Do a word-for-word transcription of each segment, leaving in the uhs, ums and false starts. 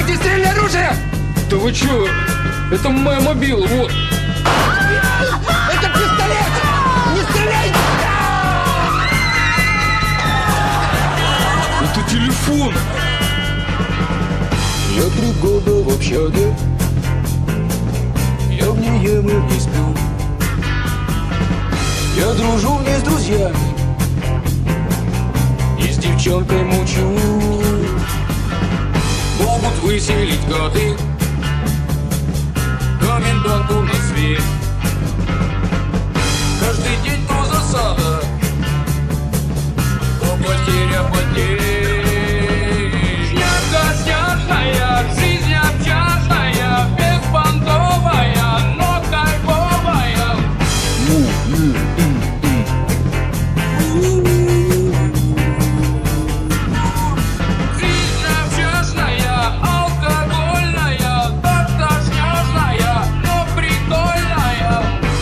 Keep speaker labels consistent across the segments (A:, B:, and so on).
A: Огнестрельное оружие!
B: Да вы чё? Это моя мобила, вот.
A: Это пистолет! Не стреляй!
B: Это телефон.
C: Я три года в общаге, я в ней ем и не сплю. Я дружу не с друзьями, и с девчонкой мучу. Могут выселить годы, коменданту на свет. Каждый день то засада, то потеря потерь. Снежка снежная, жизнь общажная, беспонтовая, но кайфовая. Жизнь общажная, алкогольная, так-то снежная, но прикольная.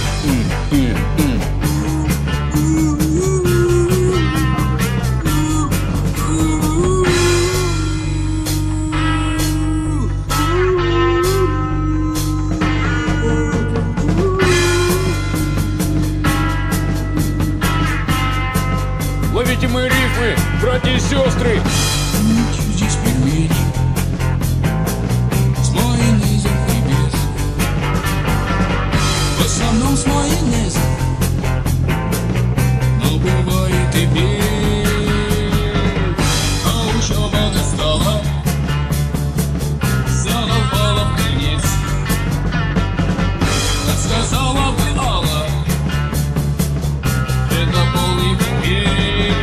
B: Ловите мои рифмы, братья и сестры.
C: Здесь пельмени с майонезом и без. В основном с майонезом, но бывает и без. А учеба достала, задолбала в конец. Как сказала бы Алла, это полный пипец.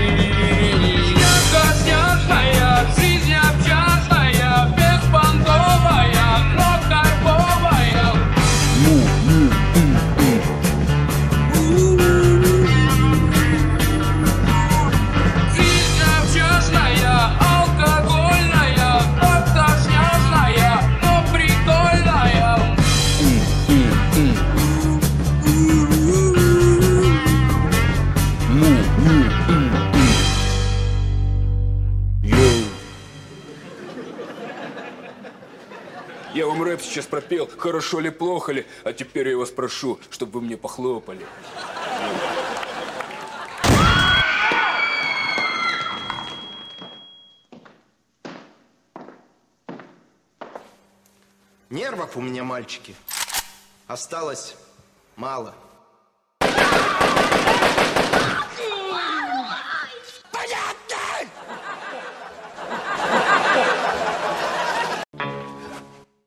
C: Жизнь общажная, беспонтовая, но кайфовая. Жизнь общажная, алкогольная, так-то снежная, но прикольная.
B: Я вам рэп сейчас пропел, хорошо ли, плохо ли, а теперь я вас прошу, чтобы вы мне похлопали.
D: Нервов у меня, мальчики, осталось мало.